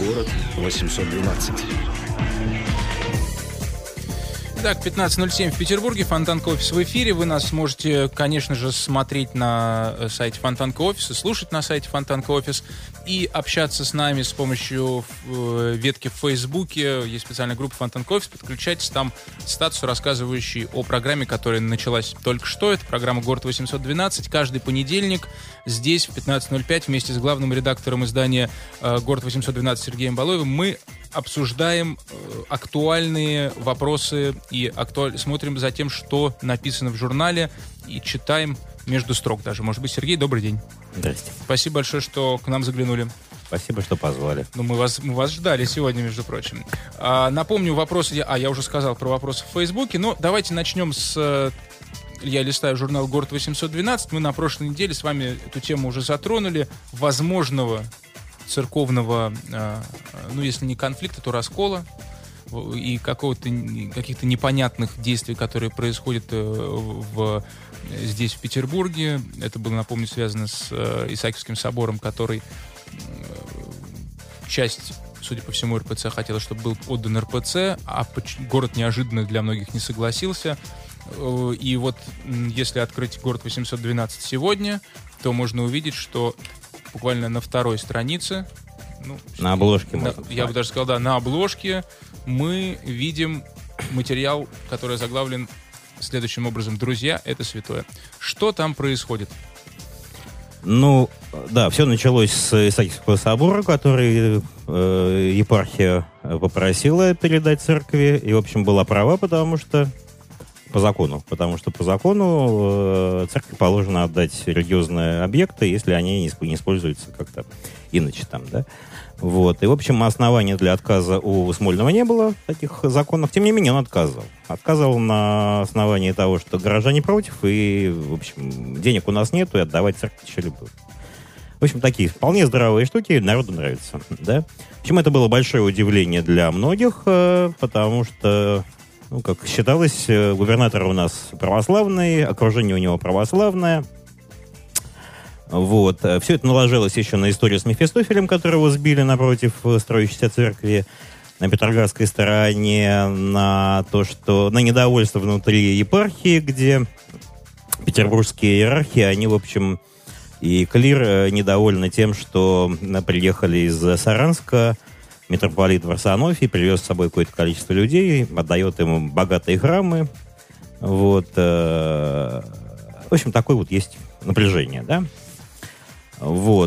Город 812. Так, 15:07 в Петербурге, Фонтанка Офис в эфире. Вы нас можете, конечно же, смотреть на сайте Фонтанка Офис и слушать на сайте Фонтанка Офис и общаться с нами с помощью ветки в Фейсбуке. Есть специальная группа Фонтанка Офис. Подключайтесь, там статус, рассказывающий о программе, которая началась только что. Это программа «Город 812». Каждый понедельник здесь в 15:05 вместе с главным редактором издания «Город 812» Сергеем Балоевым мы обсуждаем актуальные вопросы и смотрим за тем, что написано в журнале, и читаем между строк даже. Может быть, Сергей, добрый день. Здрасте. Спасибо большое, что к нам заглянули. Спасибо, что позвали. Ну, мы вас ждали сегодня, между прочим. Напомню, вопросы... я уже сказал про вопросы в Фейсбуке, но давайте начнем с... Я листаю журнал «Город 812». Мы на прошлой неделе с вами эту тему уже затронули. Возможного церковного, ну, если не конфликта, то раскола и каких-то непонятных действий, которые происходят здесь, в Петербурге. Это было, напомню, связано с Исаакиевским собором, который часть, судя по всему, РПЦ хотела, чтобы был отдан РПЦ, а город неожиданно для многих не согласился. И вот если открыть «Город 812» сегодня, то можно увидеть, что буквально на второй странице, на обложке, я бы даже сказал, да, на обложке мы видим материал, который заглавлен следующим образом: «Друзья, это святое». Что там происходит? Ну, да, все началось с Исаакиевского собора, который епархия попросила передать церкви, и, в общем, была права, потому что по закону церкви положено отдать религиозные объекты, если они не используются как-то иначе там, да. Вот. И, в общем, основания для отказа у Смольного не было в таких законах. Тем не менее, он отказывал. Отказывал на основании того, что горожане против, и, в общем, денег у нас нету, и отдавать церкви еще любую. В общем, такие вполне здравые штуки народу нравятся, да. В общем, это было большое удивление для многих, потому что, как считалось, губернатор у нас православный, окружение у него православное. Вот. Все это наложилось еще на историю с Мефистофелем, которого сбили напротив строящейся церкви на Петроградской стороне, на недовольство внутри епархии, где петербургские иерархи, они, в общем, и клир недовольны тем, что приехали из Саранска митрополит Варсонофий, привез с собой какое-то количество людей, отдает им богатые храмы. Вот. В общем, такое вот есть напряжение, да? Вот.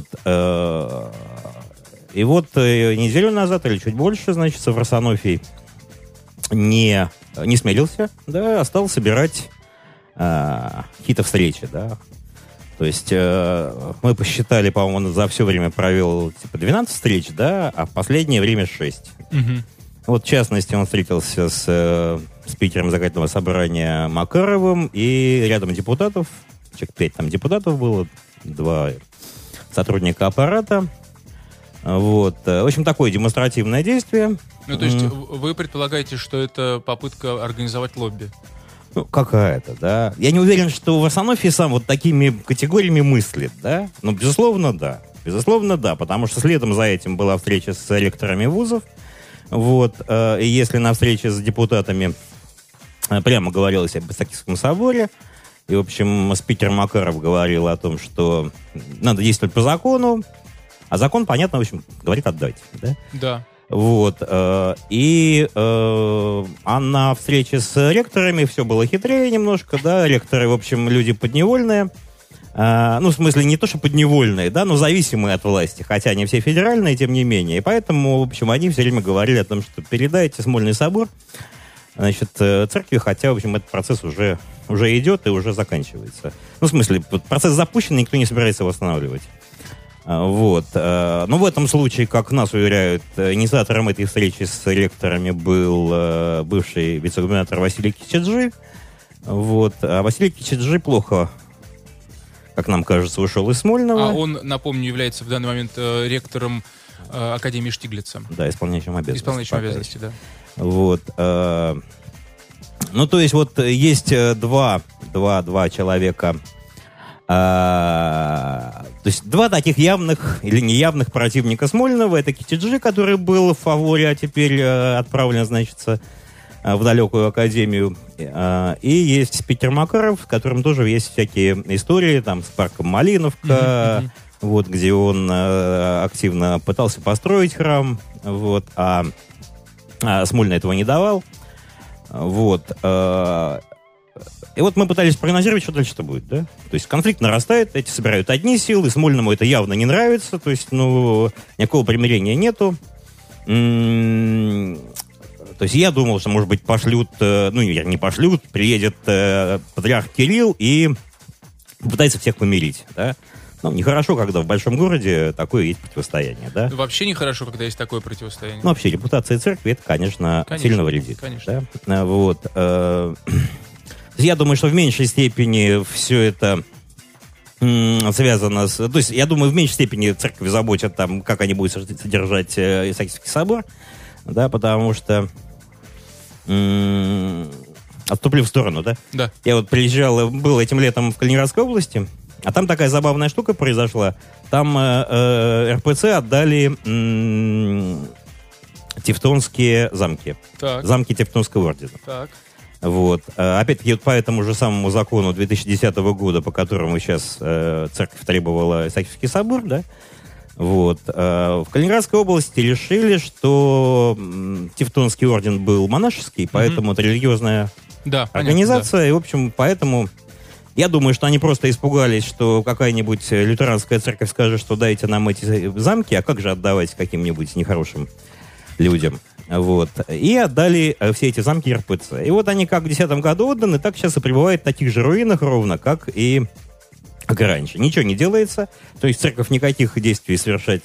И вот неделю назад или чуть больше, значит, Варсонофий не смирился, да, а стал собирать какие-то встречи, да. То есть мы посчитали, по-моему, он за все время провел 12 встреч, да, а в последнее время 6. Угу. Вот, в частности, он встретился с спикером законодательного собрания Макаровым и рядом депутатов, человек 5 там депутатов было, 2 сотрудника аппарата. Вот. В общем, такое демонстративное действие. Ну, то есть вы предполагаете, что это попытка организовать лобби? Ну, какая-то, да. Я не уверен, что Варсонофий сам вот такими категориями мыслит, да. Но, безусловно, да. Безусловно, да. Потому что следом за этим была встреча с ректорами вузов. Вот. И если на встрече с депутатами прямо говорилось об Исаакиевском соборе, и, в общем, спикер Макаров говорил о том, что надо действовать по закону, а закон, понятно, в общем, говорит отдать, да? Да. Вот. А на встрече с ректорами все было хитрее немножко, да, ректоры, в общем, люди подневольные, в смысле, не то, что подневольные, да, но зависимые от власти, хотя они все федеральные, тем не менее, и поэтому, в общем, они все время говорили о том, что передайте Смольный собор, значит, церкви, хотя, в общем, этот процесс уже идет и уже заканчивается. В смысле, процесс запущен, никто не собирается его останавливать. Вот. Но в этом случае, как нас уверяют, инициатором этой встречи с ректорами был бывший вице-губернатор Василий Кичиджи. Вот. А Василий Кичиджи плохо, как нам кажется, ушел из Смольного. А он, напомню, является в данный момент ректором Академии Штиглица. Да, исполняющим обязанности. Да. Вот. То есть, вот есть два человека, То есть два таких явных или неявных противника Смольного. Это Китиджи, который был в фаворе, а теперь отправлен, значит, в далекую академию. И есть Питер Макаров, с которым тоже есть всякие истории, там, с парком Малиновка, вот, где он активно пытался построить храм, вот, а Смольный этого не давал. Вот. И вот мы пытались прогнозировать, что дальше-то будет, да? То есть конфликт нарастает, эти собирают одни силы, Смольному это явно не нравится, то есть, никакого примирения нету. То есть я думал, что, может быть, пошлют, не пошлют, приедет патриарх Кирилл и попытается всех помирить, да? Нехорошо, когда в большом городе такое есть противостояние, да? Вообще нехорошо, когда есть такое противостояние. Вообще, репутация церкви, это, конечно сильно вредит. Конечно. Да? Вот. Я думаю, что в меньшей степени все это связано с... То есть, я думаю, в меньшей степени церковь заботит, там, как они будут содержать Исаакиевский собор, да, потому что... Отступлю в сторону, да? Да. Я вот был этим летом в Калининградской области, а там такая забавная штука произошла. Там РПЦ отдали тевтонские замки. Так. Замки Тевтонского ордена. Так. Вот. Опять-таки, вот по этому же самому закону 2010 года, по которому сейчас церковь требовала Исаакиевский собор, да? Вот. В Калининградской области решили, что Тевтонский орден был монашеский, поэтому это религиозная организация. Да. И, в общем, поэтому я думаю, что они просто испугались, что какая-нибудь лютеранская церковь скажет, что дайте нам эти замки, а как же отдавать каким-нибудь нехорошим людям. Вот. И отдали все эти замки РПЦ. И вот они как в 2010 году отданы, так сейчас и пребывают в таких же руинах ровно, как и раньше. Ничего не делается. То есть церковь никаких действий совершать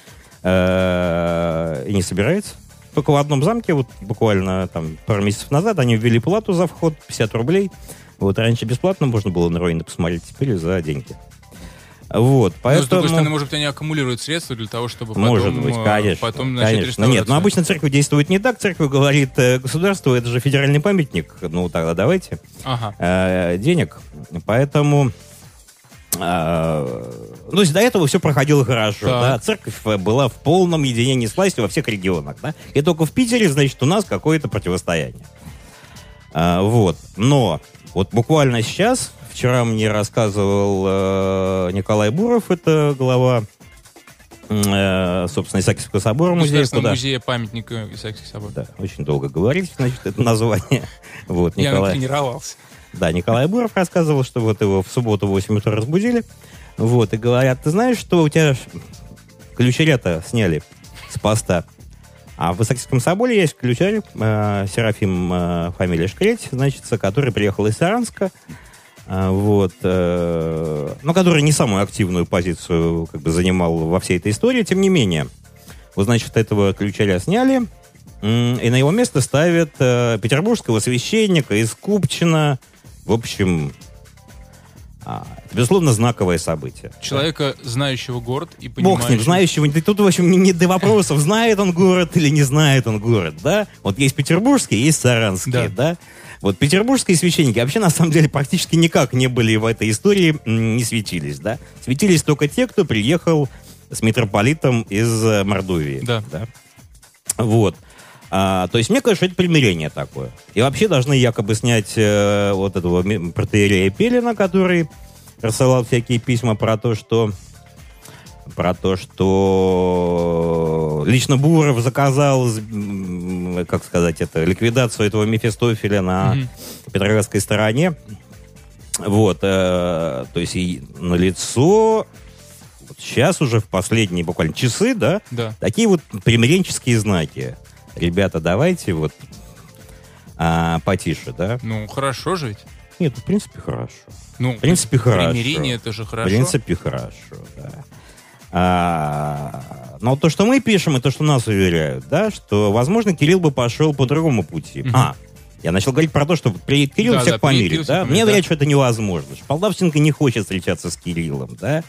и не собирается. Только в одном замке, вот буквально там пару месяцев назад, они ввели плату за вход, 50 рублей. Вот раньше бесплатно можно было на руины посмотреть, теперь за деньги. Вот, поэтому... Но, с другой стороны, может быть, они аккумулируют средства для того, чтобы потом... Может быть, конечно. Потом начать реставрацию. Нет, но обычно церковь действует не так. Церковь говорит, государство, это же федеральный памятник, тогда давайте денег. Поэтому... то есть до этого все проходило хорошо, да? Церковь была в полном единении с властью во всех регионах, да? И только в Питере, значит, у нас какое-то противостояние. Вот. Но вот буквально сейчас... Вчера мне рассказывал Николай Буров, это глава, собственно, Исаакиевского собора, музея памятника Исаакиевский собор. Да, очень долго говорить, значит, это название. Вот, Я натренировался. Да, Николай Буров рассказывал, что вот его в субботу в 8 утра разбудили, вот, и говорят, ты знаешь, что у тебя ключаря-то сняли с поста? А в Исаакиевском соборе есть ключарь, Серафим, фамилия Шкреть, значит, который приехал из Саранска, вот, который не самую активную позицию занимал во всей этой истории, тем не менее. Вот, значит, этого ключаря сняли, и на его место ставят петербургского священника из Купчино. В общем, безусловно, знаковое событие. Человека, знающего город и понимающего... Бог с ним, знающего. Тут, в общем, не до вопросов, знает он город или не знает он город, да? Вот есть петербургский, есть саранский, да? Вот петербургские священники вообще, на самом деле, практически никак не были в этой истории, не светились, да? Светились только те, кто приехал с митрополитом из Мордовии. Да. Вот. То есть, мне кажется, это примирение такое. И вообще должны якобы снять вот этого протоиерея Пелина, который рассылал всякие письма про то, что лично Буров заказал, как сказать, ликвидацию этого Мефистофеля на Петроградской стороне. Вот. То есть, и налицо вот сейчас уже в последние буквально часы, да, такие вот примиренческие знаки. Ребята, давайте вот потише, да? Хорошо же ведь. Нет, в принципе, хорошо. В принципе, хорошо. Примирение, это же хорошо. В принципе, хорошо, да. Но то, что мы пишем, и то, что нас уверяют, да, что, возможно, Кирилл бы пошел по другому пути. Я начал говорить про то, что приедет Кирилл, всех помирит, да? Мне говорят, что это невозможно. Что Полтавченко не хочет встречаться с Кириллом, да?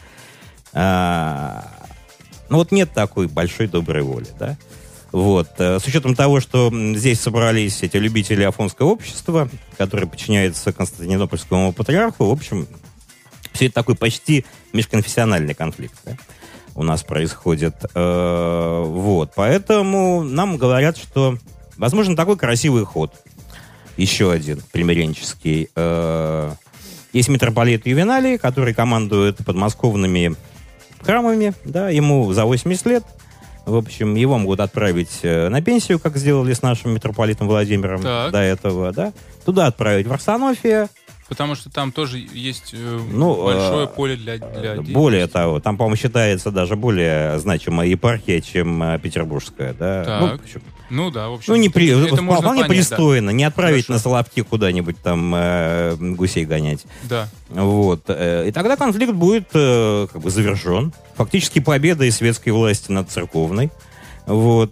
Вот нет такой большой доброй воли, да? Вот. С учетом того, что здесь собрались эти любители Афонского общества, которые подчиняются Константинопольскому патриарху, в общем, Все это такой почти межконфессиональный конфликт, да, у нас происходит. Вот. Поэтому нам говорят, что возможно такой красивый ход. Еще один примиренческий. Есть митрополит Ювеналий, который командует подмосковными храмами, да, ему за 80 лет. В общем, его могут отправить на пенсию, как сделали с нашим митрополитом Владимиром до этого, да. Туда отправить в Арсенофия. Потому что там тоже есть большое поле для деятельности. Более того, там, по-моему, считается даже более значимая епархия, чем петербургская, да. Так. В общем, это вполне пристойно. Да. Не отправить на Соловки куда-нибудь там гусей гонять. Да. Вот. И тогда конфликт будет как бы завершен. Фактически победой светской власти над церковной. Вот.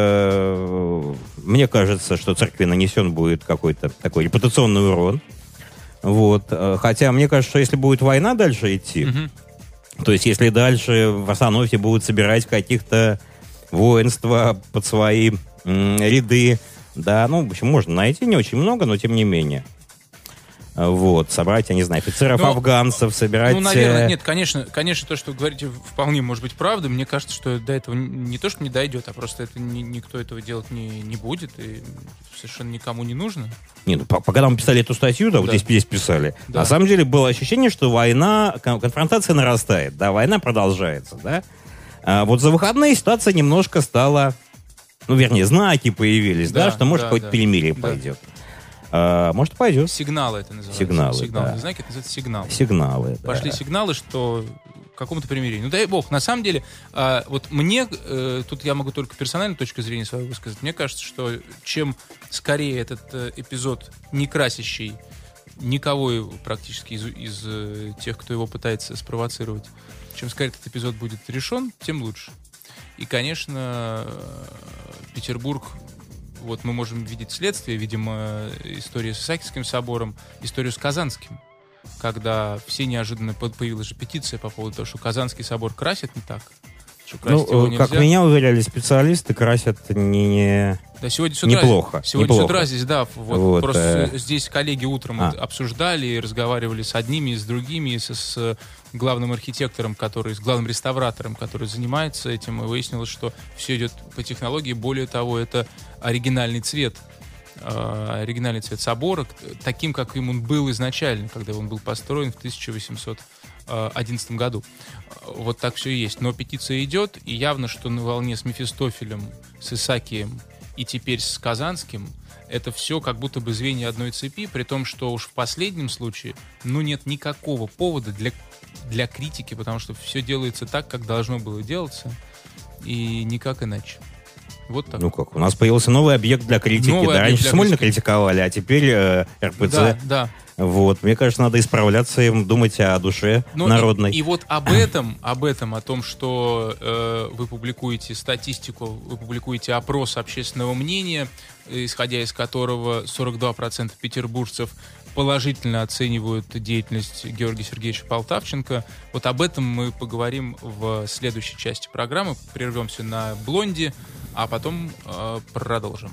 Мне кажется, что церкви нанесен будет какой-то такой репутационный урон. Вот. Хотя мне кажется, что если будет война дальше идти, то есть если дальше в Арсенофе будут собирать каких-то воинства под свои ряды, да, в общем, можно найти, не очень много, но тем не менее. Вот, собрать, я не знаю, офицеров-афганцев, собирать... наверное, нет, конечно, то, что вы говорите, вполне может быть правда. Мне кажется, что до этого не то, что не дойдет, а просто это никто этого делать не будет, и совершенно никому не нужно. Пока мы писали эту статью, вот здесь писали, на самом деле было ощущение, что война, конфронтация нарастает, да, война продолжается, да. А вот за выходные ситуация немножко стала, знаки появились, да, что может какое-то перемирие пойдет. Может, пойдет. Сигналы это называется. Сигналы, да. Знаки, это называется сигналы. Сигналы, да. Пошли сигналы, что к какому-то примирению. Дай бог. На самом деле, вот мне, тут я могу только персональную точку зрения свою высказать, мне кажется, что чем скорее этот эпизод, не красящий никого практически из тех, кто его пытается спровоцировать, чем скорее этот эпизод будет решен, тем лучше. И, конечно, Петербург... Вот мы можем видеть следствие, видим историю с Исаакиевским собором, историю с Казанским, когда все неожиданно появилась же петиция по поводу того, что Казанский собор красят не так. Что красить его нельзя. Как меня уверяли специалисты, красят неплохо. Сегодня с утра здесь, просто здесь коллеги утром обсуждали, разговаривали с одними, с другими, с главным архитектором, с главным реставратором, который занимается этим, и выяснилось, что все идет по технологии. Более того, это оригинальный цвет собора, таким, каким он был изначально, когда он был построен в 1811 году. Вот так все и есть. Но петиция идет, и явно, что на волне с Мефистофелем, с Исаакием и теперь с Казанским, это все как будто бы звенья одной цепи, при том, что уж в последнем случае, нет никакого повода для критики, потому что все делается так, как должно было делаться, и никак иначе. Вот так. У нас появился новый объект для критики. Раньше Смольно критиковали, а теперь РПЦ. Да. Вот. Мне кажется, надо исправляться им, думать о душе народной. И вот об этом, о том, что вы публикуете статистику, вы публикуете опрос общественного мнения, исходя из которого 42% петербуржцев положительно оценивают деятельность Георгия Сергеевича Полтавченко. Вот об этом мы поговорим в следующей части программы. Прервемся на «Блонди», а потом продолжим.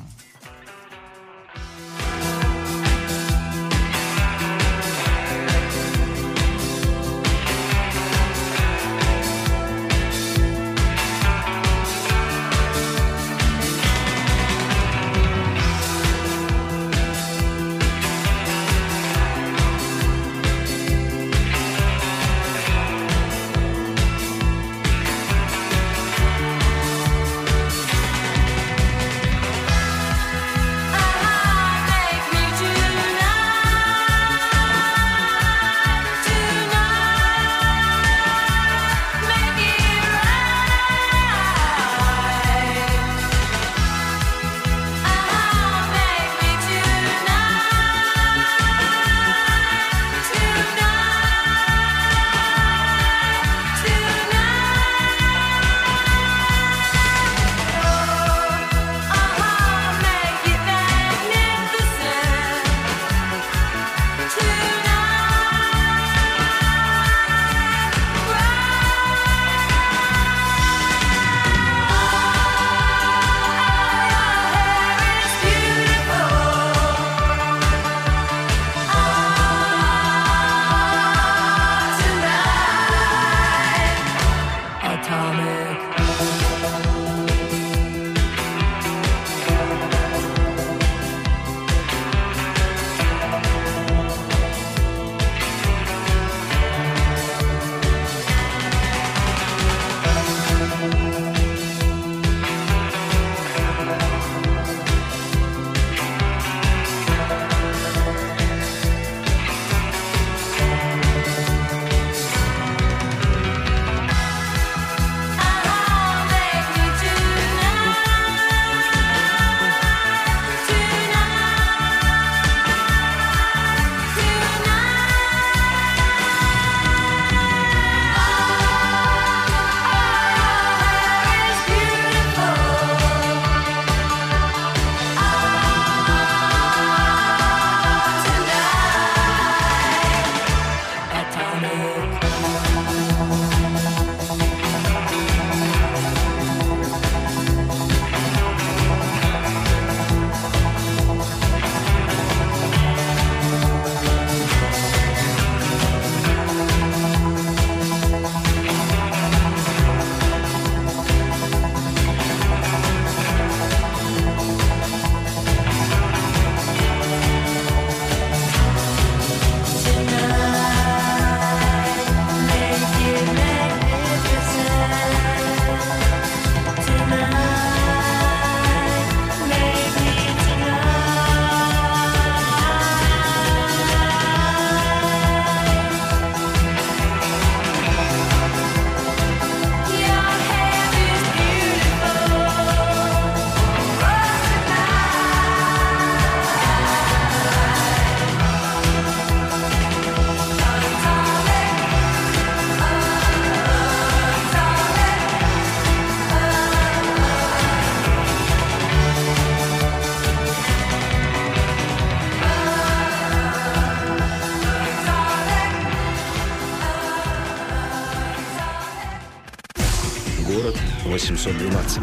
812.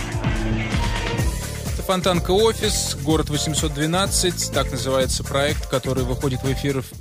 Фонтанка Офис, город 812, так называется проект, который выходит в эфир в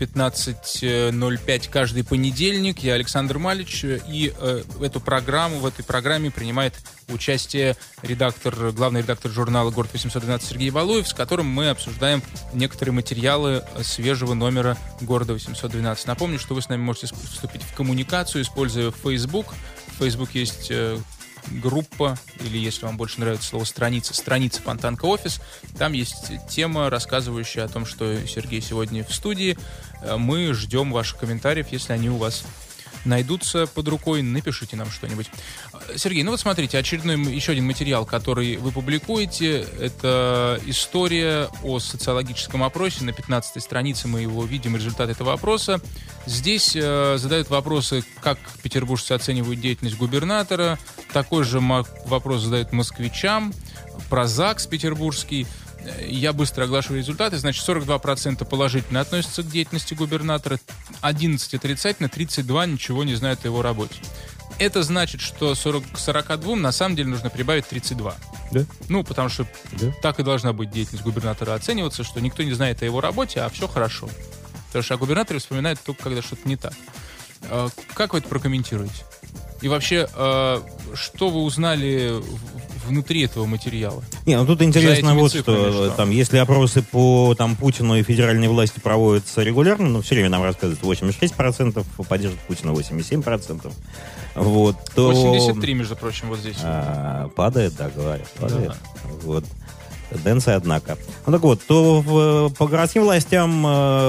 15:05 каждый понедельник. Я Александр Малич, и в этой программе принимает участие главный редактор журнала «Город 812» Сергей Валуев, с которым мы обсуждаем некоторые материалы свежего номера «Города 812». Напомню, что вы с нами можете вступить в коммуникацию, используя Facebook. В Facebook есть группа, или, если вам больше нравится слово страница Фонтанка Офис. Там есть тема, рассказывающая о том, что Сергей сегодня в студии. Мы ждем ваших комментариев, если они у вас найдутся под рукой, напишите нам что-нибудь. Сергей, ну вот смотрите, еще один материал, который вы публикуете, это история о социологическом опросе. На 15-й странице мы его видим, результат этого опроса. Здесь задают вопросы, как петербуржцы оценивают деятельность губернатора. Такой же вопрос задают москвичам, про ЗАГС петербургский. Я быстро оглашиваю результаты. Значит, 42% положительно относятся к деятельности губернатора, 11% отрицательно, 32% ничего не знают о его работе. Это значит, что к 42 на самом деле нужно прибавить 32. Да? Ну, потому что так и должна быть деятельность губернатора оцениваться, что никто не знает о его работе, а все хорошо. Потому что о губернаторе вспоминают только, когда что-то не так. Как вы это прокомментируете? И вообще, что вы узнали внутри этого материала? Не, ну тут интересно вот что. Там, если опросы по Путину и федеральной власти проводятся регулярно, но все время нам рассказывают 86%, поддерживают Путина 87%. Вот, то... 83, между прочим, вот здесь. Падает, да, говорят, падает. Да. Вот. Тенденция, однако. Ну так вот, то по городским властям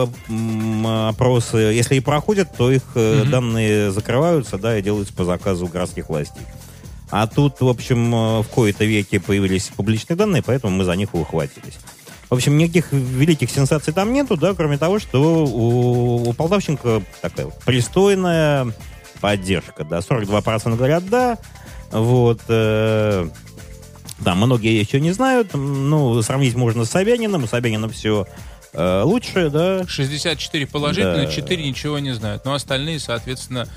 опросы, если и проходят, то их данные закрываются, да, и делаются по заказу городских властей. А тут, в общем, в кои-то веки появились публичные данные, поэтому мы за них и ухватились. В общем, никаких великих сенсаций там нету, да, кроме того, что у Полтавченко такая пристойная поддержка, да, 42% говорят «да», вот, да, многие еще не знают, ну, сравнить можно с Собяниным, у Собянина все лучше, да. 64 положительно, да. 4 ничего не знают, но остальные, соответственно,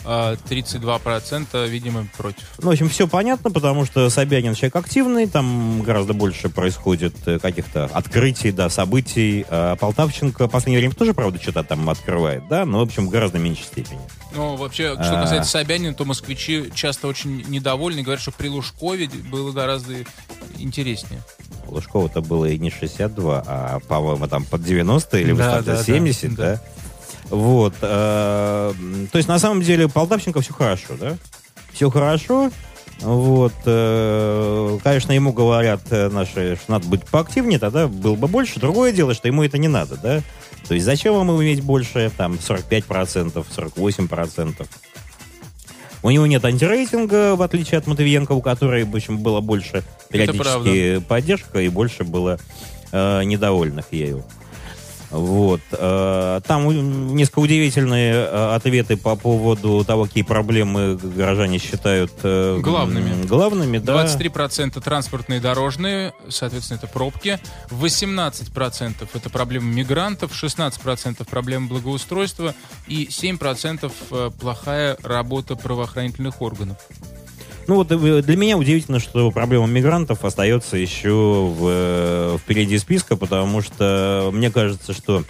32%, видимо, против. Ну, в общем, все понятно, потому что Собянин человек активный, там гораздо больше происходит каких-то открытий, да, событий. А Полтавченко в последнее время тоже, правда, что-то там открывает, да, но, в общем, в гораздо меньшей степени. Ну, вообще, что касается Собянина, то москвичи часто очень недовольны, говорят, что при Лужкове было гораздо интереснее. Лужкова-то было и не 62, а, по-моему, там под 90 или высота 70, да? Вот. То есть, на самом деле, Полтавченко все хорошо, да? Все хорошо. Вот. Конечно, ему говорят наши, что надо быть поактивнее, тогда было бы больше. Другое дело, что ему это не надо, да? То есть, зачем вам иметь больше, там, 45%, 48%? У него нет антирейтинга, в отличие от Матвиенко, у которой, в общем, было больше периодически поддержка и больше было недовольных ею. Вот. Там несколько удивительные ответы по поводу того, какие проблемы горожане считают главными, да. 23% транспортные и дорожные, соответственно, это пробки. 18% это проблемы мигрантов, 16% проблемы благоустройства и 7% плохая работа правоохранительных органов. Ну вот для меня удивительно, что проблема мигрантов остается еще впереди списка, потому что мне кажется, что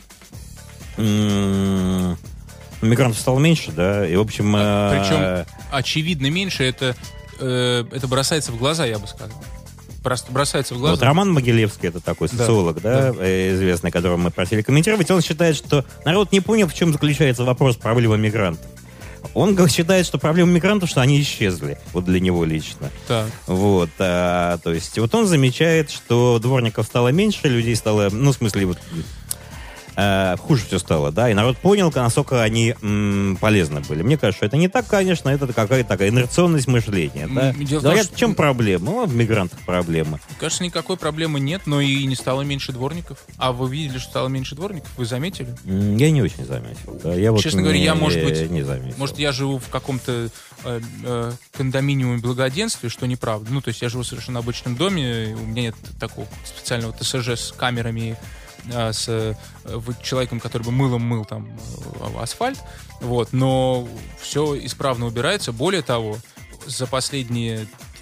мигрантов стало меньше, да, и в общем... Причем очевидно меньше, это бросается в глаза, я бы сказал. Просто бросается в глаза. Вот Роман Могилевский, это такой социолог, да, известный, которого мы просили комментировать, он считает, что народ не понял, в чем заключается вопрос проблемы мигрантов. Он считает, что проблема мигрантов, что они исчезли. Вот для него лично. Так. Вот. То есть, вот он замечает, что дворников стало меньше, людей стало, ну, в смысле, вот, хуже все стало, да, и народ понял, насколько они полезны были. Мне кажется, что это не так, конечно, это какая-то такая инерционность мышления, да. Говорят, в чем проблема? Ну, в мигрантах проблема. Кажется, никакой проблемы нет, но и не стало меньше дворников. А вы видели, что стало меньше дворников? Вы заметили? Я не очень заметил. Да. Я честно говоря, я, может быть, не заметил. Может, я живу в каком-то кондоминиуме благоденствия, что неправда. Ну, то есть я живу в совершенно обычном доме, у меня нет такого специального ТСЖ с камерами, с человеком, который бы мылом мыл там асфальт, вот, но все исправно убирается. Более того, за последние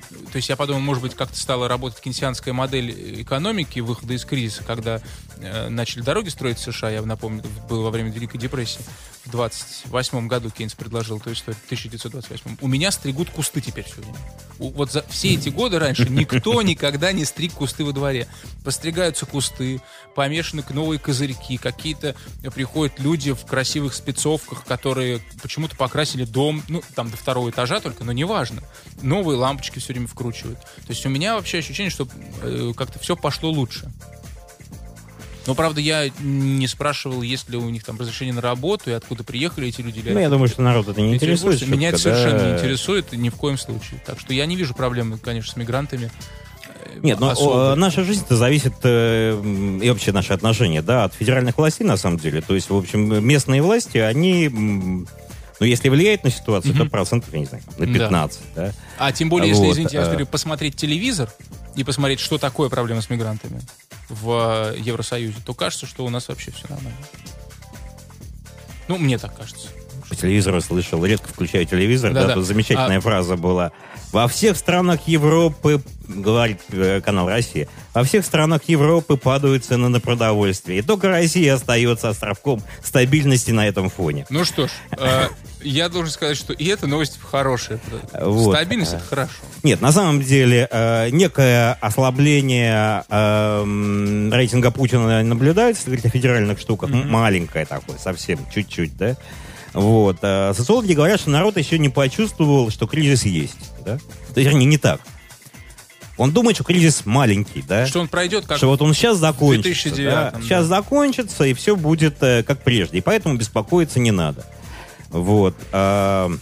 То есть я подумал, может быть, как-то стала работать кейнсианская модель экономики выхода из кризиса, когда начали дороги строить в США, я напомню, было во время Великой депрессии. В 28 году Кейнс предложил эту историю, в 1928. У меня стригут кусты теперь все время. Вот за все эти годы раньше никто никогда не стриг кусты во дворе. Постригаются кусты, помешаны новые козырьки, какие-то приходят люди в красивых спецовках, которые почему-то покрасили дом, ну, там до 2-го этажа только, но неважно. Новые лампочки все время вкручивают. То есть у меня вообще ощущение, что как-то все пошло лучше. Но, правда, я не спрашивал, есть ли у них там разрешение на работу и откуда приехали эти люди. Ну, я думаю, что народ это не интересует. Меня это совершенно не интересует ни в коем случае. Так что я не вижу проблемы, конечно, с мигрантами. Нет, но наша жизнь-то зависит, и вообще наши отношения, да, от федеральных властей, на самом деле. То есть, в общем, местные власти, они, ну, если влияют на ситуацию, то процентов, я не знаю, на 15, да. А тем более, если, извините, я говорю, посмотреть телевизор и посмотреть, что такое проблема с мигрантами в Евросоюзе, то кажется, что у нас вообще все нормально. Ну, мне так кажется. По телевизору слышал, редко включаю телевизор, да, тут замечательная фраза была. Во всех странах Европы, говорит канал «Россия», во всех странах Европы падают цены на продовольствие. И только Россия остается островком стабильности на этом фоне. Ну что ж, я должен сказать, что и эта новость хорошая. Вот. Стабильность — это хорошо. Нет, на самом деле, некое ослабление рейтинга Путина наблюдается, если говорить о федеральных штуках, маленькое такое, совсем, чуть-чуть, да. Вот. Социологи говорят, что народ еще не почувствовал, что кризис есть. Да? То есть, не так. Он думает, что кризис маленький, да? Что он пройдет как что вот он сейчас закончится. 2009, да? Сейчас закончится, и все будет как прежде. И поэтому беспокоиться не надо. Вот. Да.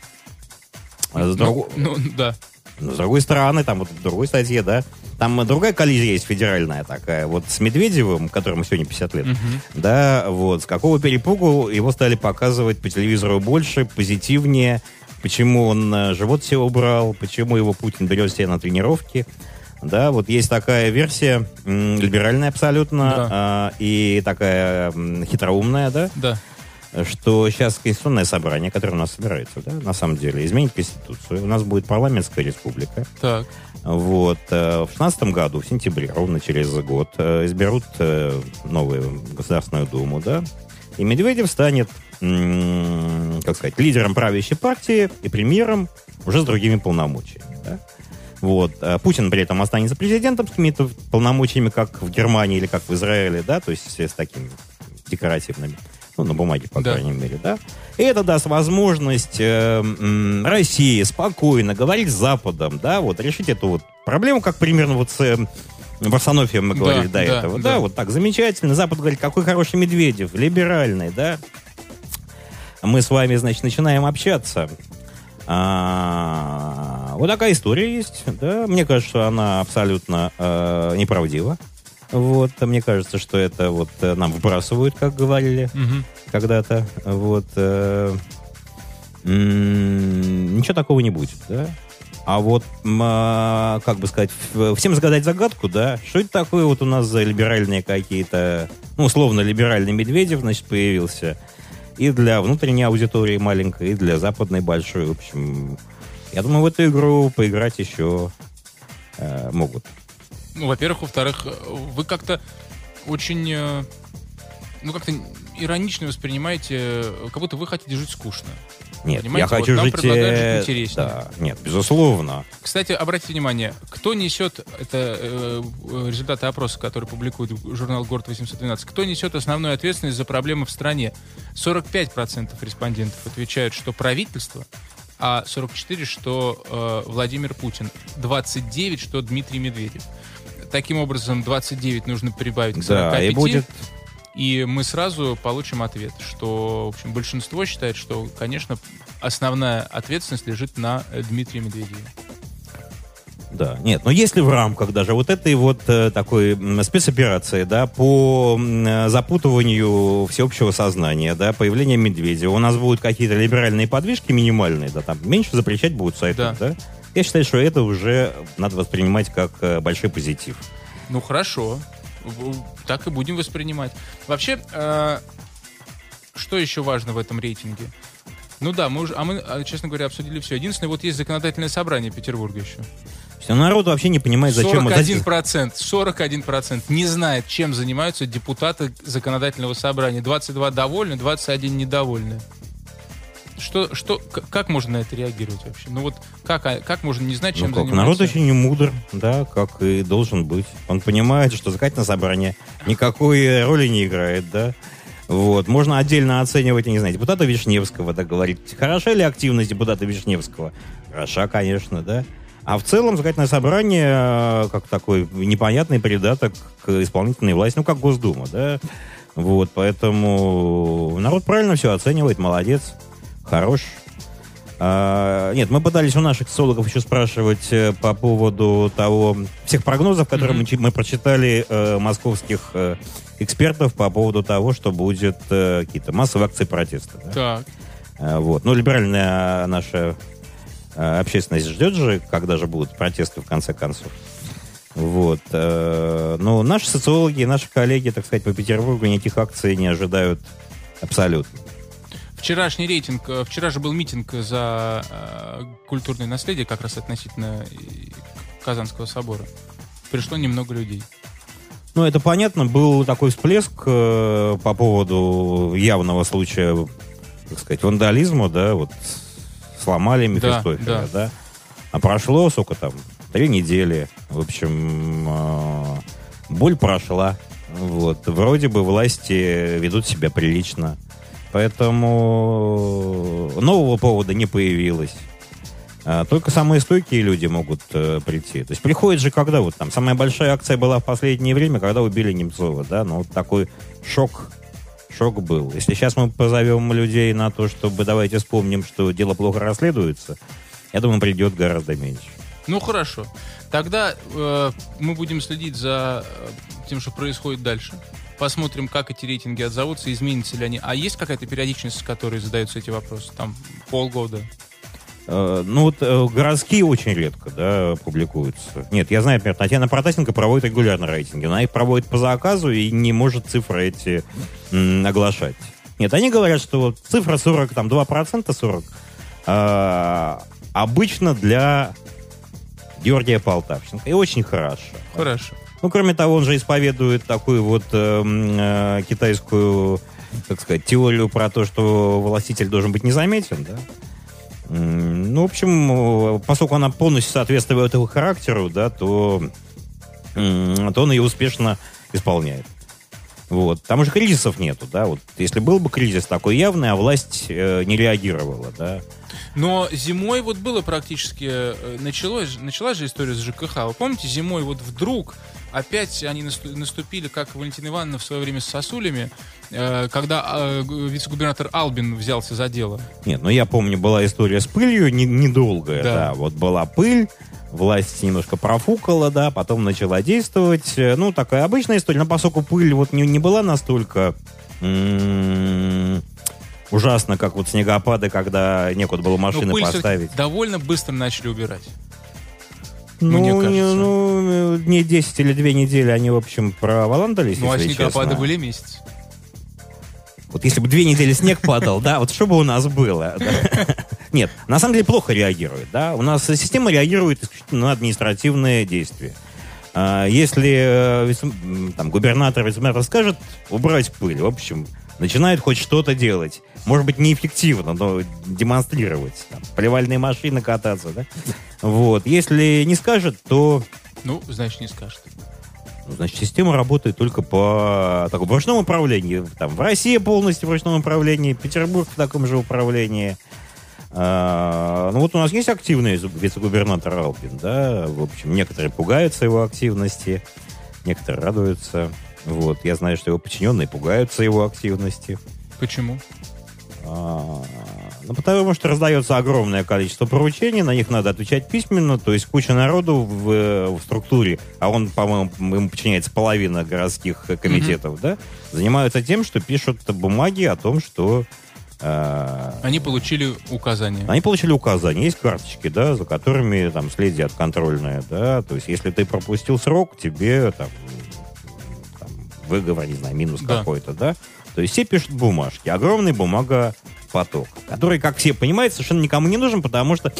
С другой стороны, там вот в другой статье, да, там другая коллизия есть федеральная такая, вот с Медведевым, которому сегодня 50 лет, да, вот, с какого перепугу его стали показывать по телевизору больше, позитивнее, почему он живот себе убрал, почему его Путин берет себе на тренировки, да, вот есть такая версия, либеральная абсолютно, и такая хитроумная, да, что сейчас Конституционное собрание, которое у нас собирается, да, на самом деле, изменит Конституцию. У нас будет парламентская республика. Так. Вот. В 2016 году, в сентябре, ровно через год, изберут новую Государственную Думу, да, и Медведев станет, как сказать, лидером правящей партии и премьером уже с другими полномочиями, да. Вот. Путин при этом останется президентом с какими-то полномочиями, как в Германии или как в Израиле, да, то есть с такими декоративными. Ну, на бумаге, по крайней мере, да. И это даст возможность России спокойно говорить с Западом, да, вот, решить эту вот проблему, как примерно вот с Варсонофием мы говорили до этого, да, вот так, замечательно. Запад говорит, какой хороший Медведев, либеральный, да. Мы с вами, значит, начинаем общаться. Вот такая история есть, да. Мне кажется, что она абсолютно неправдива. Вот, мне кажется, что это вот нам выбрасывают, как говорили когда-то. Вот. Ничего такого не будет, да? А вот, как бы сказать, всем загадать загадку, да? Что это такое вот у нас за либеральные какие-то, ну, условно, либеральный Медведев, значит, появился. И для внутренней аудитории маленькой, и для западной большой. В общем, я думаю, в эту игру поиграть еще могут. Ну, во-первых. Во-вторых, вы как-то очень, ну, как-то иронично воспринимаете, как будто вы хотите жить скучно. Нет, понимаете? Я хочу вот жить... Нам предлагают жить интереснее. Да, нет, безусловно. Кстати, обратите внимание, кто несет, это результаты опроса, который публикует журнал «Город 812», кто несет основную ответственность за проблемы в стране? 45% респондентов отвечают, что правительство, а 44%, что Владимир Путин, 29%, что Дмитрий Медведев. Таким образом, 29 нужно прибавить к 45, да, и будет... и мы сразу получим ответ, что, в общем, большинство считает, что, конечно, основная ответственность лежит на Дмитрии Медведеве. Да, нет, но если в рамках даже вот этой вот такой спецоперации, да, по запутыванию всеобщего сознания, да, появления Медведева, у нас будут какие-то либеральные подвижки минимальные, да, там меньше запрещать будут сайты, да. Я считаю, что это уже надо воспринимать как большой позитив. Ну, хорошо. Так и будем воспринимать. Вообще, что еще важно в этом рейтинге? Ну да, мы, честно говоря, обсудили все. Единственное, вот есть законодательное собрание Петербурга еще. Все, народ вообще не понимает, зачем... 41% не знает, чем занимаются депутаты законодательного собрания. 22 довольны, 21 недовольны. Как можно на это реагировать вообще? Ну вот как можно не знать, чем заниматься? Народ очень мудр, да, как и должен быть. Он понимает, что законодательное собрание никакой роли не играет, да. Вот. Можно отдельно оценивать, я не знаю, депутата Вишневского, да, говорить, хороша ли активность депутата Вишневского? Хороша, конечно, да. А в целом законодательное собрание как такой непонятный придаток к исполнительной власти, ну, как Госдума, да. Вот, поэтому народ правильно все оценивает, молодец. Хорош. Нет, мы пытались у наших социологов еще спрашивать по поводу всех прогнозов, которые мы прочитали московских экспертов по поводу того, что будет какие-то массовые акции протеста. Да? Так. Вот. Ну, либеральная наша общественность ждет же, когда же будут протесты в конце концов. Вот. Но наши социологи, наши коллеги, так сказать, по Петербургу никаких акций не ожидают абсолютно. Вчерашний рейтинг, вчера же был митинг за культурное наследие, как раз относительно Казанского собора. Пришло немного людей. Ну, это понятно, был такой всплеск по поводу явного случая, так сказать, вандализма, да, вот сломали Мефистофеля, да. А прошло, сколько там, 3 недели, в общем, боль прошла, вот, вроде бы власти ведут себя прилично. Поэтому нового повода не появилось. Только самые стойкие люди могут прийти. То есть приходит же когда вот там самая большая акция была в последнее время, когда убили Немцова, да, ну вот такой шок был. Если сейчас мы позовем людей на то, чтобы давайте вспомним, что дело плохо расследуется, я думаю, придет гораздо меньше. Ну хорошо. Тогда мы будем следить за тем, что происходит дальше. Посмотрим, как эти рейтинги отзовутся, изменятся ли они. А есть какая-то периодичность, с которой задаются эти вопросы? Там полгода? Ну вот городские очень редко, да, публикуются. Нет, я знаю, например, Татьяна Протасенко проводит регулярно рейтинги. Она их проводит по заказу и не может цифры эти оглашать. Нет, они говорят, что вот цифра 2% обычно для Георгия Полтавченко. И очень хорошо. Хорошо. Ну, кроме того, он же исповедует такую вот китайскую, так сказать, теорию про то, что властитель должен быть незаметен, да. Ну, в общем, поскольку она полностью соответствует его характеру, да, то он ее успешно исполняет. Вот. Там уже кризисов нету, да. Вот если был бы кризис такой явный, а власть не реагировала, да. Но зимой вот было практически... Началась же история с ЖКХ. Вы помните, зимой вот вдруг опять они наступили, как Валентина Ивановна в свое время с сосулями, когда вице-губернатор Албин взялся за дело. Нет, ну я помню, была история с пылью недолгая, да. Вот была пыль, власть немножко профукала, да, потом начала действовать. Ну, такая обычная история, но поскольку пыль вот не была настолько... ужасно, как вот снегопады, когда некуда было машины поставить. Довольно быстро начали убирать. Мне кажется. Дней 10 или 2 недели они, в общем, проволандались, ну, если снегопады честно. были месяц. Вот если бы 2 недели снег падал, да, вот что бы у нас было? Нет, на самом деле плохо реагирует, да. У нас система реагирует исключительно на административные действия. Если там губернатор скажет убрать пыль, в общем, начинает хоть что-то делать. Может быть, неэффективно, но демонстрировать. Там, поливальные машины кататься, да? Вот. Если не скажет, то... Ну, значит, не скажет. Ну, значит, система работает только по такому ручному управлению. Там, в России полностью в ручном управлении, Петербург в таком же управлении. Ну, вот у нас есть активный вице-губернатор Албин, да? В общем, некоторые пугаются его активности, некоторые радуются. Вот. Я знаю, что его подчиненные пугаются его активности. Почему? Ну, потому что раздается огромное количество поручений, на них надо отвечать письменно, то есть куча народу в структуре, а он, по-моему, ему подчиняется половина городских комитетов, да, занимаются тем, что пишут бумаги о том, что... Они получили указания. Они получили указания. Есть карточки, да, за которыми там следят контрольные, да, то есть если ты пропустил срок, тебе там выговор, не знаю, минус какой-то, да. То есть все пишут бумажки. Огромный бумагопоток, который, как все понимают, совершенно никому не нужен, потому что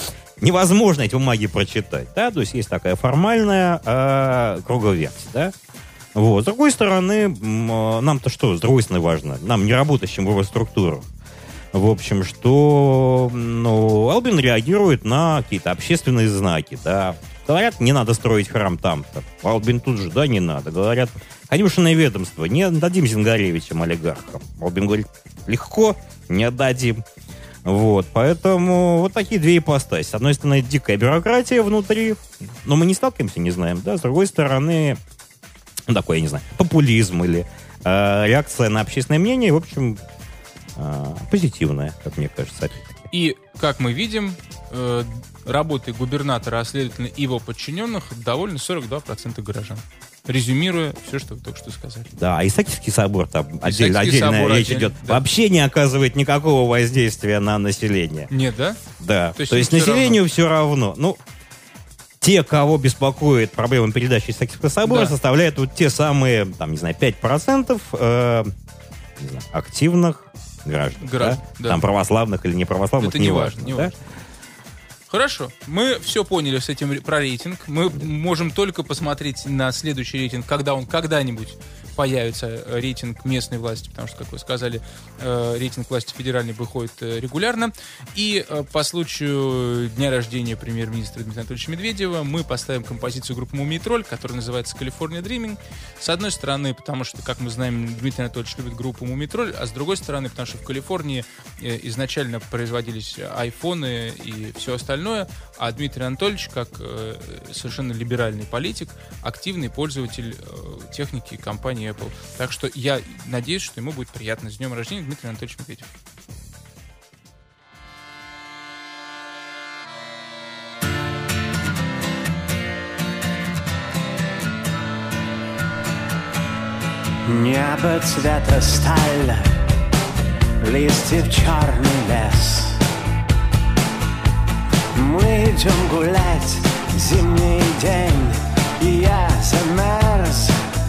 невозможно эти бумаги прочитать, да, то есть есть такая формальная круговерть, да. Вот. С другой стороны, нам-то что, с другой стороны, важно? Нам, не работающим в инфраструктуру. В общем, что Албин реагирует на какие-то общественные знаки, да. Говорят, не надо строить храм там-то. Албин тут же, да, не надо. Говорят, конюшенное ведомство, не отдадим Зингаревичам, олигархам. Албин говорит, легко, не отдадим. Вот, поэтому вот такие две ипостаси. С одной стороны, дикая бюрократия внутри, но мы не сталкиваемся, не знаем, да. С другой стороны, такой, я не знаю, популизм или реакция на общественное мнение, в общем, позитивная, как мне кажется. И, как мы видим, работой губернатора, а следовательно его подчиненных, довольны 42% горожан. Резюмируя все, что вы только что сказали. Да, Исаакиевский собор, там отдельная речь идет, да. Вообще не оказывает никакого воздействия на население. Нет, да? Да, то есть населению все равно. Ну, те, кого беспокоит проблема передачи Исаакиевского собора, да, составляют вот те самые, там, не знаю, 5% активных граждан. Да? Там православных или неправославных, это не важно. Да? Хорошо, мы все поняли с этим про рейтинг. Мы можем только посмотреть на следующий рейтинг, когда он когда-нибудь появится, рейтинг местной власти, потому что, как вы сказали, рейтинг власти федеральной выходит регулярно. И по случаю дня рождения премьер-министра Дмитрия Анатольевича Медведева мы поставим композицию группы «Мумий Тролль», которая называется «California Dreaming». С одной стороны, потому что, как мы знаем, Дмитрий Анатольевич любит группу «Мумий Тролль», а с другой стороны, потому что в Калифорнии изначально производились айфоны и все остальное, а Дмитрий Анатольевич, как совершенно либеральный политик, активный пользователь техники компании Apple. Так что я надеюсь, что ему будет приятно. С днем рождения, Дмитрий Анатольевич Медведев. Небо цвета сталь, листьев черный лес. Мы идем гулять, зимний день, и я замерз.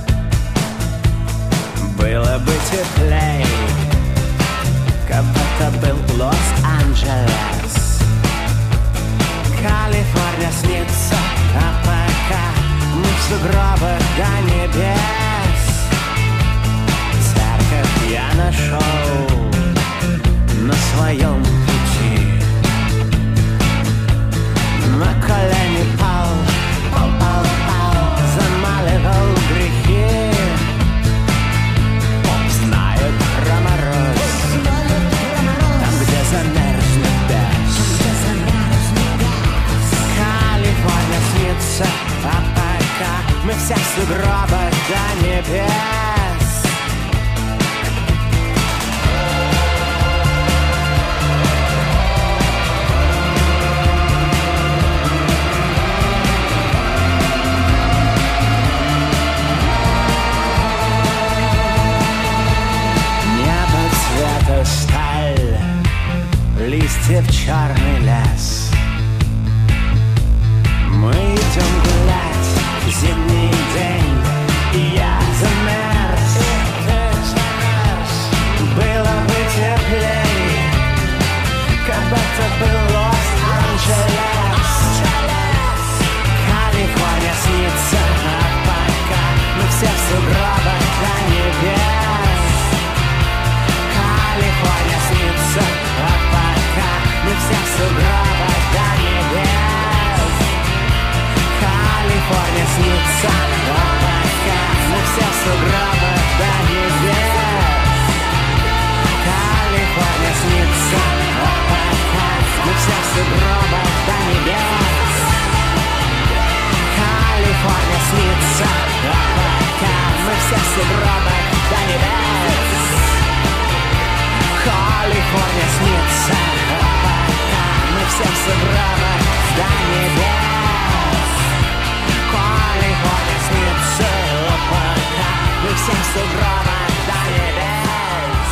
Было бы теплей, как будто был Лос-Анджелес. Калифорния снится, а пока мы в сугробах до небес. Церковь я нашел на своем пути. На колени пал, замаливал грехи. Поп знает про мороз, там, где замерзнет дождь. Калифорния снится, а пока мы все в сугробах до небес. Сталь, листьев черный лес. Мы идем гулять, зимний день, и я замерз. Было бы теплей, как будто был Лос-Анджелес. Калифорния снится, а пока мы все в сугробах до небес. Калифорния снится, а пока мы все в сугробах до небес. Калифорния снится, а пока мы все в сугробах до небес. Калифорния снится, а пока мы все в сугробах до небес. Калифорния снится, а пока мы все в сугробах до небес. Калифорния снится, а пока мы все в сугробах до небес. Калифорния снится, а пока мы все в сугробах до небес.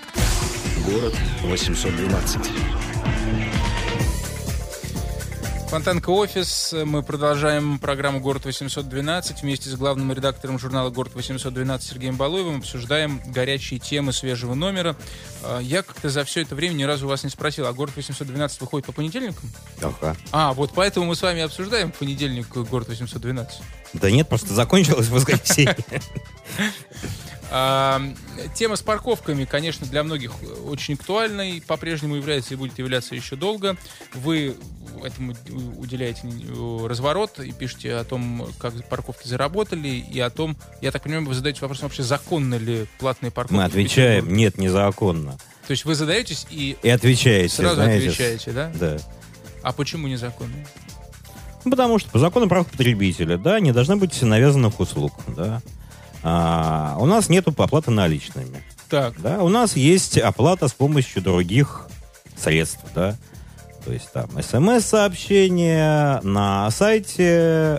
Город 812. Фонтанка Офис. Мы продолжаем программу «Город 812». Вместе с главным редактором журнала «Город 812» Сергеем Балуевым обсуждаем горячие темы свежего номера. Я как-то за все это время ни разу вас не спросил, а «Город 812» выходит по понедельникам? Ага. Вот поэтому мы с вами обсуждаем в понедельник «Город 812». Да нет, просто закончилось в воскресенье. Тема с парковками, конечно, для многих очень актуальна и по-прежнему является и будет являться еще долго. Вы этому уделяете разворот и пишете о том, как парковки заработали, и о том, я так понимаю, вы задаете вопрос, вообще законно ли платные парковки? Мы отвечаем, нет, незаконно. То есть вы задаетесь и отвечаете, сразу знаете, отвечаете, да? Да. А почему незаконно? Потому что по закону прав потребителя, да, не должны быть навязанных услуг, да. У нас нету оплаты наличными. Так. Да, у нас есть оплата с помощью других средств, да. То есть там СМС-сообщения на сайте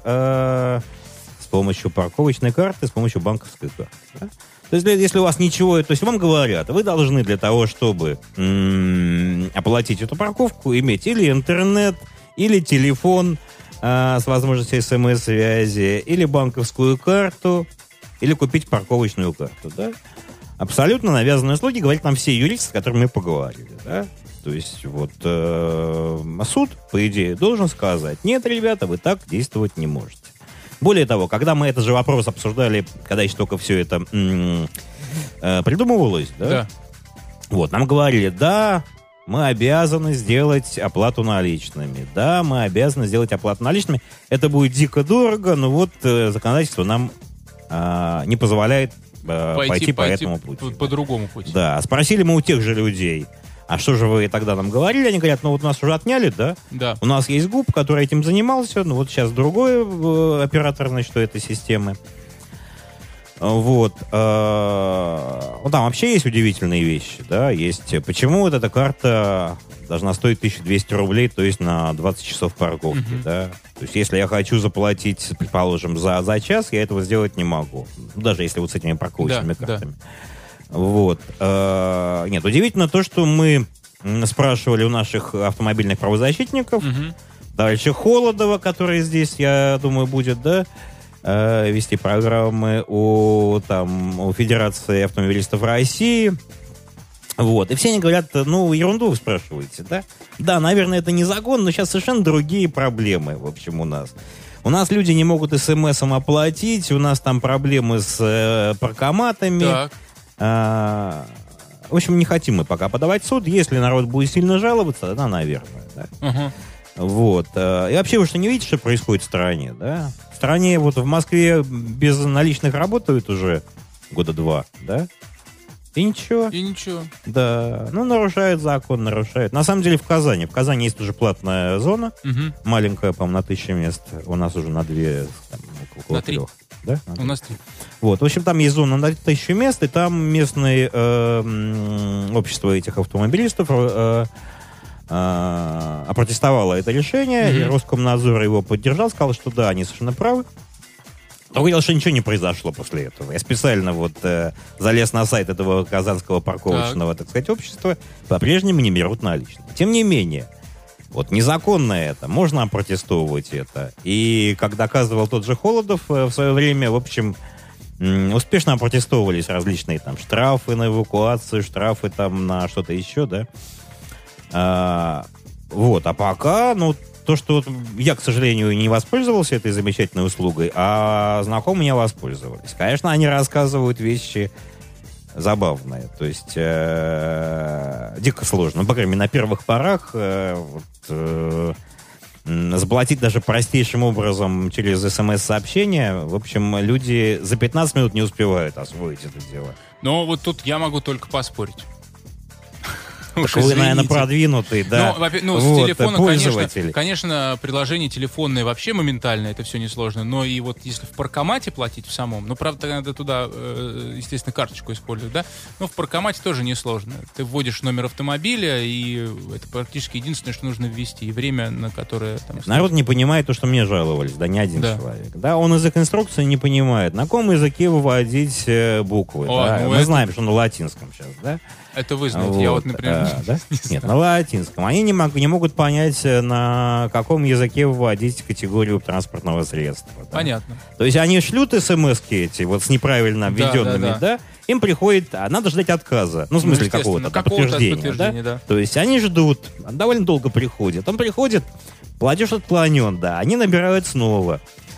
с помощью парковочной карты, с помощью банковской карты. Да? То есть если у вас ничего... То есть вам говорят, вы должны для того, чтобы оплатить эту парковку, иметь или интернет, или телефон с возможностью СМС-связи, или банковскую карту, или купить парковочную карту, да? Абсолютно навязанные услуги, говорят нам все юристы, с которыми мы поговорили, да? То есть вот суд, по идее, должен сказать, нет, ребята, вы так действовать не можете. Более того, когда мы этот же вопрос обсуждали, когда еще только все это придумывалось, да? Вот, нам говорили, да, мы обязаны сделать оплату наличными. Да, мы обязаны сделать оплату наличными. Это будет дико дорого, но вот законодательство нам не позволяет пойти по этому пути. По другому пути. Да, спросили мы у тех же людей, а что же вы тогда нам говорили? Они говорят, ну вот нас уже отняли, да? Да. У нас есть ГУП, который этим занимался, ну вот сейчас другой оператор, значит, этой системы. Вот. Ну, там вообще есть удивительные вещи, да, есть. Почему вот эта карта должна стоить 1200 рублей, то есть на 20 часов парковки, да? То есть если я хочу заплатить, предположим, за час, я этого сделать не могу. Даже если вот с этими парковочными картами. Да. Вот. Нет, удивительно то, что мы спрашивали у наших автомобильных правозащитников, дальше Холодова, который здесь, я думаю, будет, да, вести программы у Федерации автомобилистов России. Вот. И все они говорят, ну, ерунду вы спрашиваете, да? Да, наверное, это незаконно, но сейчас совершенно другие проблемы, в общем, у нас. У нас люди не могут СМСом оплатить, у нас там проблемы с паркоматами. Так. В общем, не хотим мы пока подавать в суд. Если народ будет сильно жаловаться, тогда, наверное, да. Вот. И вообще вы что, не видите, что происходит в стране, да? В стране, вот в Москве без наличных работают уже года 2, да? И ничего. И ничего. Да. Ну, нарушают закон, нарушают. На самом деле в Казани. В Казани есть уже платная зона. Маленькая, по-моему, на 1000 мест. У нас уже на 2, там, около на 3. 3. Да? У нас 3. Вот. В общем, там есть зона на 1000 мест, и там местное общество этих автомобилистов опротестовало это решение, и Роскомнадзор его поддержал, сказал, что да, они совершенно правы. Другое дело, что ничего не произошло после этого. Я специально вот залез на сайт этого казанского парковочного, так сказать, общества, по-прежнему не берут наличные. Тем не менее, вот незаконно это, можно опротестовывать это. И, как доказывал тот же Холодов в свое время, в общем, успешно опротестовывались различные там штрафы на эвакуацию, штрафы там на что-то еще, да. Вот, а пока, ну, то, что я, к сожалению, не воспользовался этой замечательной услугой, а знакомые не воспользовались. Конечно, они рассказывают вещи забавные, то есть дико сложно. Ну, по крайней мере, на первых порах заплатить даже простейшим образом через СМС-сообщение, в общем, люди за 15 минут не успевают освоить это дело. Но вот тут я могу только поспорить. Так вы, наверное, продвинутый, да. Ну, вот, с телефона, пользователи. конечно, приложение телефонное вообще моментально, это все несложно. Но и вот если в паркомате платить в самом, ну, правда, надо туда, естественно, карточку использовать, да. Но в паркомате тоже несложно. Ты вводишь номер автомобиля, и это практически единственное, что нужно ввести, и время, на которое... Там, народ не понимает то, что мне жаловались, да, не один человек. Да, он язык инструкции не понимает. На каком языке выводить буквы, да? Мы знаем, что на латинском сейчас, да. Это вы знаете. Вот. Я вот, например, Да? Нет, на латинском. Они не могут понять, на каком языке вводить категорию транспортного средства. Да? Понятно. То есть они шлют смс-ки эти, вот с неправильно введенными, да? Им приходит, надо ждать отказа. Ну, в смысле, какого-то подтверждения. Да? То есть они ждут, довольно долго приходят. Он приходит, платеж отклонен, да. Они набирают снова.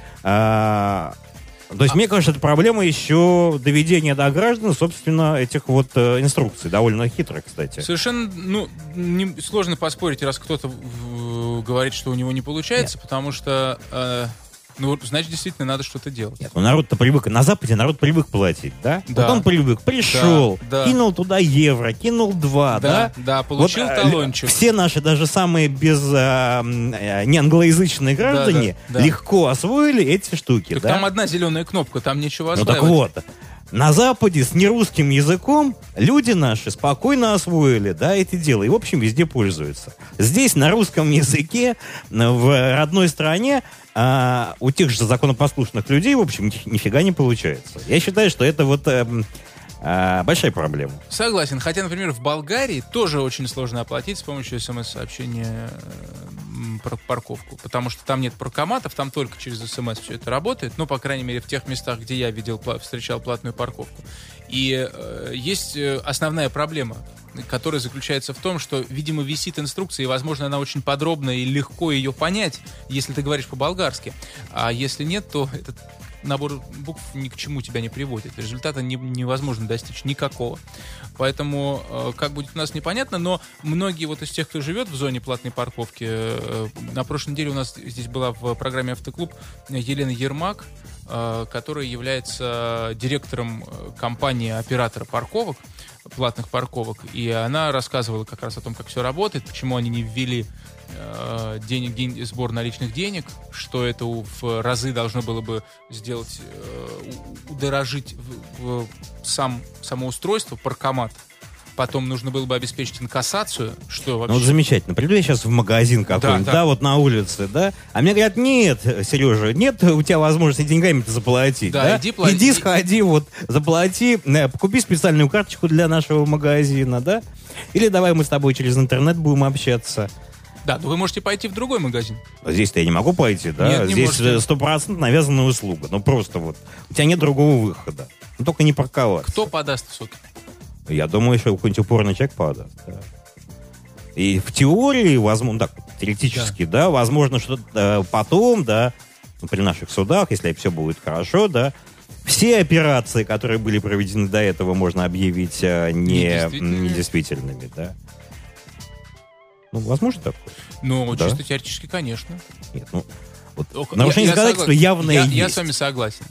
То есть, мне кажется, это проблема еще доведения до граждан, собственно, этих вот инструкций. Довольно хитро, кстати. Совершенно, сложно поспорить, раз кто-то говорит, что у него не получается, потому что, значит, действительно надо что-то делать. Нет, народ-то привык, на Западе народ привык платить, да? Да. Вот он привык, пришел, кинул туда евро, кинул 2, да? Да, получил талончик. Все наши, даже самые неанглоязычные граждане легко освоили эти штуки, так да? Там одна зеленая кнопка, там нечего осваивать. Ну так вот, на Западе с нерусским языком люди наши спокойно освоили, да, эти дела, и, в общем, везде пользуются. Здесь на русском языке, в родной стране, у тех же законопослушных людей, в общем, нифига не получается. Я считаю, что это вот большая проблема. Согласен. Хотя, например, в Болгарии тоже очень сложно оплатить с помощью смс-сообщения парковку. Потому что там нет паркоматов, там только через смс все это работает. Ну, по крайней мере, в тех местах, где я встречал платную парковку. И есть основная проблема, которая заключается в том, что, видимо, висит инструкция, и, возможно, она очень подробная и легко ее понять, если ты говоришь по-болгарски. А если нет, то этот набор букв ни к чему тебя не приводит. Результата невозможно достичь никакого. Поэтому как будет у нас непонятно, но многие вот из тех, кто живет в зоне платной парковки, на прошлой неделе у нас здесь была в программе «Автоклуб» Елена Ермак, которая является директором компании-оператора парковок, платных парковок, и она рассказывала как раз о том, как все работает, почему они не ввели сбор наличных денег, что это в разы должно было бы сделать, удорожить само устройство, паркомат. Потом нужно было бы обеспечить инкассацию, что вообще... Ну вот замечательно. Приду я сейчас в магазин какой-нибудь, да, вот на улице, да, а мне говорят, нет, Сережа, нет у тебя возможности деньгами-то заплатить, да? Иди сходи, вот, заплати, купи специальную карточку для нашего магазина, да? Или давай мы с тобой через интернет будем общаться. Да, но вы можете пойти в другой магазин. Здесь-то я не могу пойти, да? Нет, не здесь 100% навязанная услуга. Ну просто вот, у тебя нет другого выхода. Ну только не парковаться. Кто подаст в суд? Я думаю, что какой-нибудь упорный человек подаст. Да. И в теории, возможно, так, теоретически, да, возможно, что потом, да, при наших судах, если все будет хорошо, да, все операции, которые были проведены до этого, можно объявить недействительными, да. Ну, возможно такое? Ну, да? чисто теоретически, конечно. Нет, ну, вот нарушение законодательства явное есть. Я с вами согласен.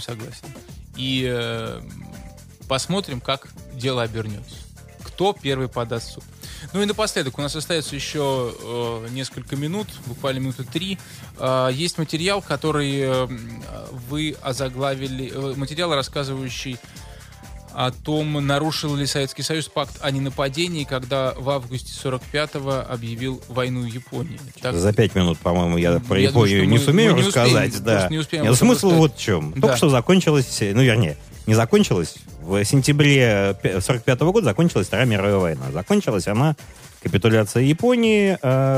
И посмотрим, как дело обернется. Кто первый подаст в суд. Ну и напоследок, у нас остается еще несколько минут, буквально минуты 3. Есть материал, который вы озаглавили, материал, рассказывающий о том, нарушил ли Советский Союз пакт о ненападении, когда в августе 45-го объявил войну Японии. Так, за 5 минут, по-моему, я про Японию не сумею рассказать. Да. Не смысл вот в чем. Только что закончилась, не закончилась, в сентябре 45-го года закончилась Вторая мировая война. Закончилась она капитуляцией Японии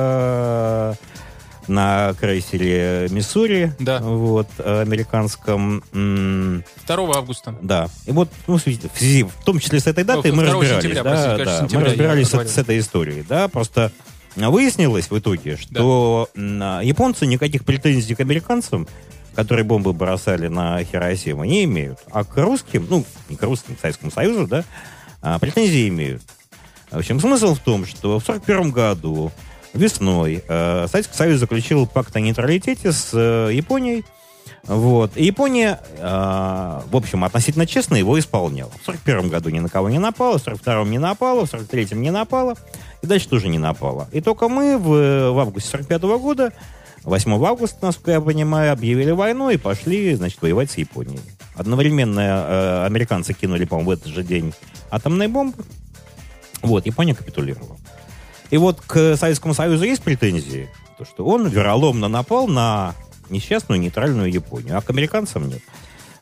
на крейсере Миссури, да. Вот, американском. 2 августа. Да. И вот, в связи, в том числе с этой датой, мы разбирались. Мы разбирались с этой историей. Да, просто выяснилось в итоге, что японцы никаких претензий к американцам, которые бомбы бросали на Хиросиму, не имеют. А к русским, не к русским, к Советскому Союзу, да, претензии имеют. В общем, смысл в том, что в 1941 году весной Советский Союз заключил пакт о нейтралитете с Японией. Вот. И Япония, в общем, относительно честно его исполняла. В 1941 году ни на кого не напала, в 1942 не напала, в 1943 не напала, и дальше тоже не напала. И только мы в августе 1945 года, 8 августа, насколько я понимаю, объявили войну и пошли, значит, воевать с Японией. Одновременно американцы кинули, по-моему, в этот же день атомные бомбы. Вот, Япония капитулировала. И вот к Советскому Союзу есть претензии, то, что он вероломно напал на несчастную нейтральную Японию, а к американцам нет.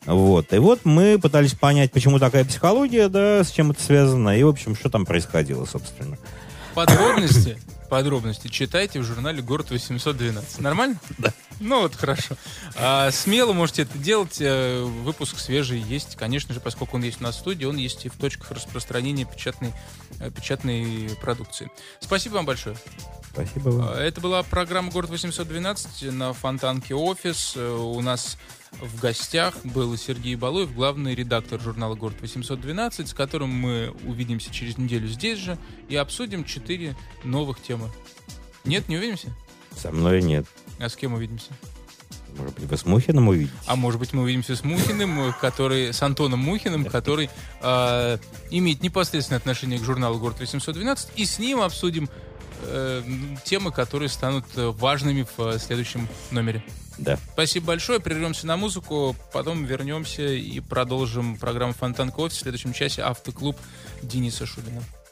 Вот. И вот мы пытались понять, почему такая психология, да, с чем это связано, и, в общем, что там происходило, собственно. Подробности читайте в журнале «Город 812». Нормально? Да. Ну вот, хорошо. Смело можете это делать. Выпуск свежий есть, конечно же, поскольку он есть у нас в студии, он есть и в точках распространения печатной продукции. Спасибо вам большое. Спасибо вам. Это была программа «Город 812» на Фонтанке Офис. У нас в гостях был Сергей Балуев, главный редактор журнала «Город 812», с которым мы увидимся через неделю здесь же и обсудим 4 новых темы. Нет, не увидимся? Со мной нет. А с кем увидимся? Может быть, вы с Мухиным увидите? А может быть, мы увидимся с Мухиным, с Антоном Мухиным, который имеет непосредственное отношение к журналу «Город 812», и с ним обсудим темы, которые станут важными в следующем номере. Да. Спасибо большое. Прервемся на музыку, потом вернемся и продолжим программу «Фонтанка Офис». В следующем часе автоклуб Дениса Шубина.